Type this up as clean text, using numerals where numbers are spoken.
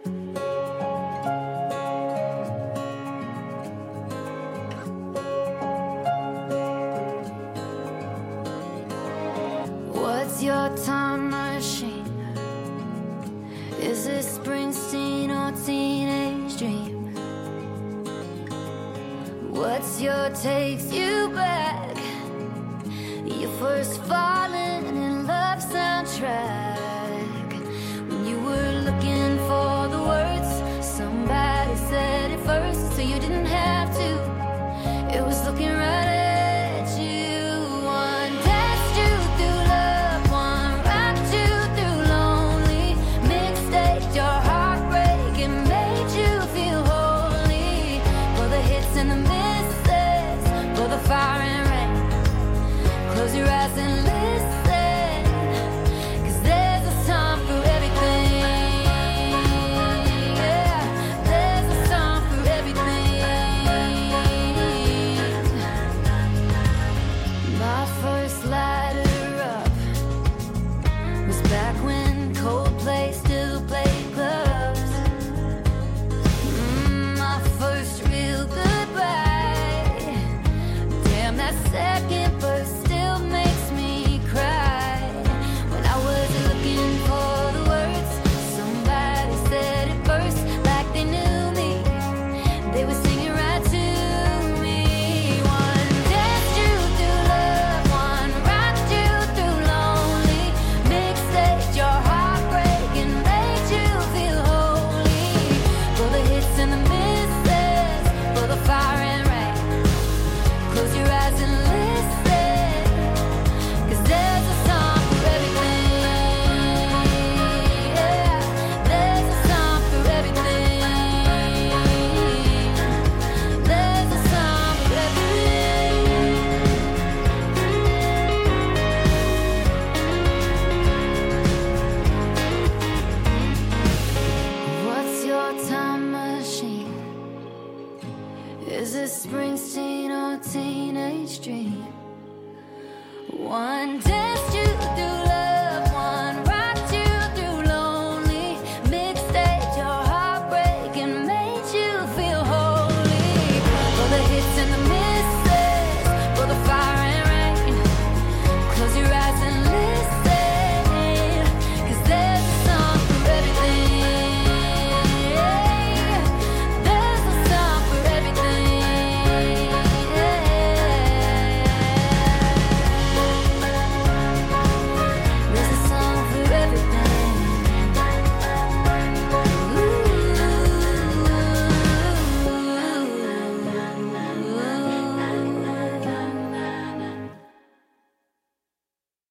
What's your time machine? Is it Springsteen or Teenage Dream? What's your takes you back? Your first falling in love soundtrack. When you were looking for the words, somebody said it first, so you didn't have to. It was looking right at you. One danced you through love, one rocked you through lonely. Mixtape your heartbreak and made you feel holy. For the hits and the misses, for the fire and rain. Close your eyes and listen, 'cause there's a song for everything. Yeah, there's a song for everything. My first lighter up was back when Coldplay still played clubs. My first real goodbye. Damn, that second verse still makes me cry. When I was looking for the words, somebody said it first, like they knew me. They were singing right to me. One danced you through love, one rocked you through lonely. Mixtape your heartbreak and made you feel holy. For the hits and the misses, for the fire and rain. Close your eyes and listen, 'cause there's a song for everything. Yeah, there's a song for everything. There's a song for everything. What's your time machine? Is it Springsteen or Teenage Dream? One day